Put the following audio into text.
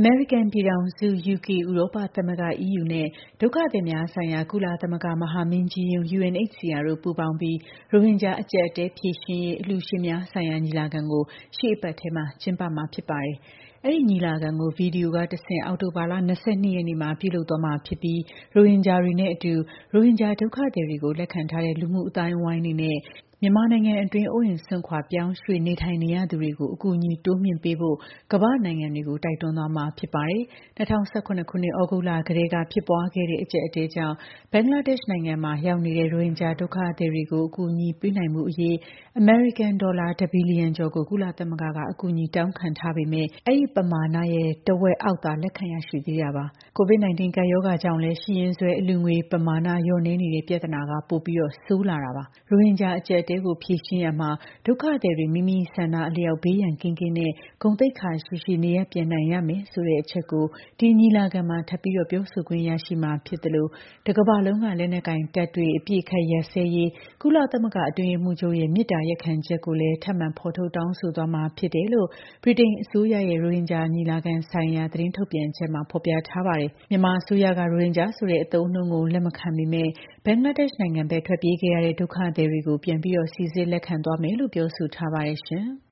မေရိကန်ပြည်ထောင်စု UK ဥရောပသမဂ္ဂ EU နဲ့ ဒုက္ခသည်များဆိုင်ရာ ကုလသမဂ္ဂမဟာမင်းကြီးရုံး UNHCR တို့ပူးပေါင်းပြီး ရိုဟင်ဂျာအကျပ်အတည်းဖြေရှင်းရေး အလှူရှင်များဆိုင်ရာညီလာခံကို ရှေ့အပတ်ထဲကျင်းပမှာဖြစ်ပါတယ်။ အဲဒီညီလာခံကို ဗီဒီယိုကတဆင့် အောက်တိုဘာလ 22 ရက်နေ့မှာ ပြုလုပ်သွားမှာဖြစ်ပြီး ရိုဟင်ဂျာတွေနဲ့အတူ ရိုဟင်ဂျာဒုက္ခသည်တွေကို လက်ခံထားတဲ့ လူမှုအသိုင်းအဝိုင်းတွေနဲ့ မြန်မာနိုင်ငံအတွင်း အိုးအိမ်စွန့်ခွာပြောင်းရွှေ့နေထိုင်နေရသူတွေကို အကူအညီတိုးမြှင့်ပေးဖို့ ကမ္ဘာ့နိုင်ငံတွေကို တိုက်တွန်းသွားမှာဖြစ်ပါတယ်။ 2017 ခုနှစ် သြဂုတ်လကတည်းက ဖြစ်ပွားခဲ့တဲ့ အကျပ်အတည်းကြောင့် ဘင်္ဂလားဒေ့ရှ်နိုင်ငံမှာ ရောက်နေတဲ့ ရိုဟင်ဂျာဒုက္ခသည်တွေကို အကူအညီပေးနိုင်ဖို့အရေး အမေရိကန်ဒေါ်လာ 1 ဘီလီယံကျော်ကို ကုလသမဂ္ဂက အကူအညီတောင်းခံထားပေမဲ့ အဲဒီပမာဏရဲ့ တဝက်အောက်သာ လက်ခံရရှိသေးတာပါ။ COVID-19 ကပ်ရောဂါကြောင့်လည်း ရှိရင်းစွဲ အလှူငွေပမာဏ လျော့နည်းနေတဲ့ ပြဿနာက ပိုပြီးဆိုးလာတာပါ။ ရိုဟင်ဂျာအကျပ်အတည်းကို ဖြေရှင်းရာမှာ ဒုက္ခသည်တွေ မိမိဆန္ဒအလျောက် ဘေးရန်ကင်းကင်းနဲ့ ဂုဏ်သိက္ခာရှိရှိ နေရပ်ပြန်နိုင်ရမယ်ဆိုတဲ့အချက်ကို ဒီညီလာခံမှာ ထပ်ပြီးပြောဆိုခွင့်ရရှိမှာဖြစ်သလို တကမ္ဘာလုံးက လက်နက်ကိုင်တပ်တွေ အပစ်အခတ်ရပ်စဲရေး ကုလသမဂ္ဂအတွင်းရေးမှူးချုပ်ရဲ့ မေတ္တာရပ်ခံချက်ကိုလည်း ထပ်မံဖော်ထုတ်တောင်းဆိုသွားမှာဖြစ်တယ်လို့ ဗြိတိန်အစိုးရရဲ့ ရိုဟင်ဂျာညီလာခံဆိုင်ရာ သတင်းထုတ်ပြန်ချက်မှာ ဖော်ပြထားပါတယ်။ မြန်မာအစိုးရက ရိုဟင်ဂျာဆိုတဲ့ အသုံးအနှုန်းကို လက်မခံပေမဲ့ ဘင်္ဂလားဒေ့ရှ်နိုင်ငံဘက် ထွက်ပြေးခဲ့ရတဲ့ ဒုက္ခသည်တွေကို ပြန်ပြီးစိစစ်လက်ခံသွားမယ်လို့ ပြောဆိုထားပါတယ်ရှင်။